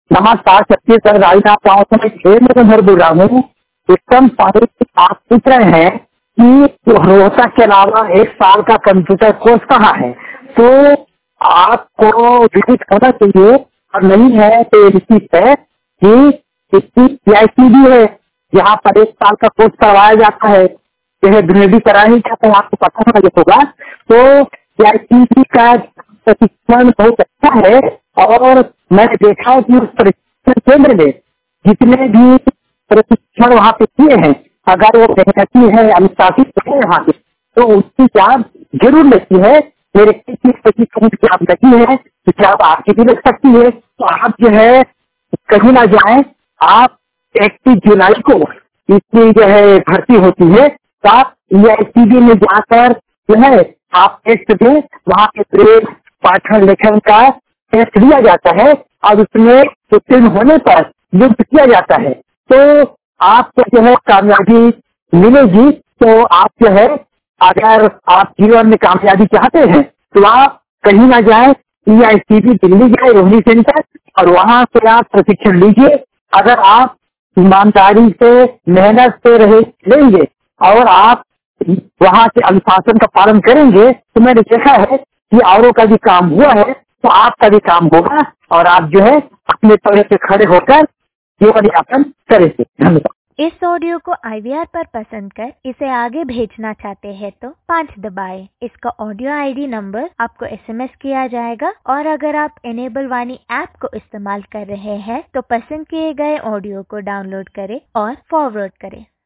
नमस्कार छत्तीसगढ़ राजनाथ गाँव से मैं खेल में घर बोल रहा हूँ। एकदम पहले आप पूछ रहे हैं कि रोहतक के अलावा 1 साल का कंप्यूटर कोर्स कहाँ है, तो आपको विजिट होना चाहिए। और नहीं है तो निश्चित है कि इसकी PICD है, यहाँ पर 1 साल का कोर्स करवाया जाता है। यह ग्रेडी करानी क्या तो आपको पता होना होगा। तो PICD का प्रशिक्षण बहुत अच्छा है और मैंने देखा है कि उस प्रशिक्षण केंद्र में जितने भी प्रशिक्षण वहाँ पे किए हैं, अगर वो मेहनती है, अनुशासित है वहाँ पे, तो उसकी जान जरूर लगती है। मेरे किसी प्रशिक्षण की आप लगी है तो क्या आपकी भी लग सकती है। तो आप जो है कहीं ना जाए, आप 31 जुलाई को इसकी जो है भर्ती होती है, तो आप PICD में जाकर जो है आप टेस्ट दें। वहाँ पे प्रेस पाठन लेखन का टेस्ट दिया जाता है और उसमें उत्तीर्ण होने पर नियुक्त किया जाता है। तो आपको जो है कामयाबी मिलेगी। तो आप जो है अगर आप जीवन में कामयाबी चाहते हैं तो आप कहीं ना जाए, PICD दिल्ली जाए, रोहिणी सेंटर, और वहाँ से आप प्रशिक्षण लीजिए। अगर आप ईमानदारी से मेहनत से रहे लेंगे और आप वहाँ के अनुशासन का पालन करेंगे तो मैंने देखा है कि औरों का भी काम हुआ है, तो आपका भी काम होगा और आप जो है अपने पैर पे खड़े होकर जीवन यापन करेंगे। धन्यवाद। इस ऑडियो को IVR पर पसंद कर इसे आगे भेजना चाहते हैं तो 5 दबाएं। इसका ऑडियो ID नंबर आपको SMS किया जाएगा और अगर आप इनेबल वाणी ऐप को इस्तेमाल कर रहे हैं तो पसंद किए गए ऑडियो को डाउनलोड करें और फॉरवर्ड करें।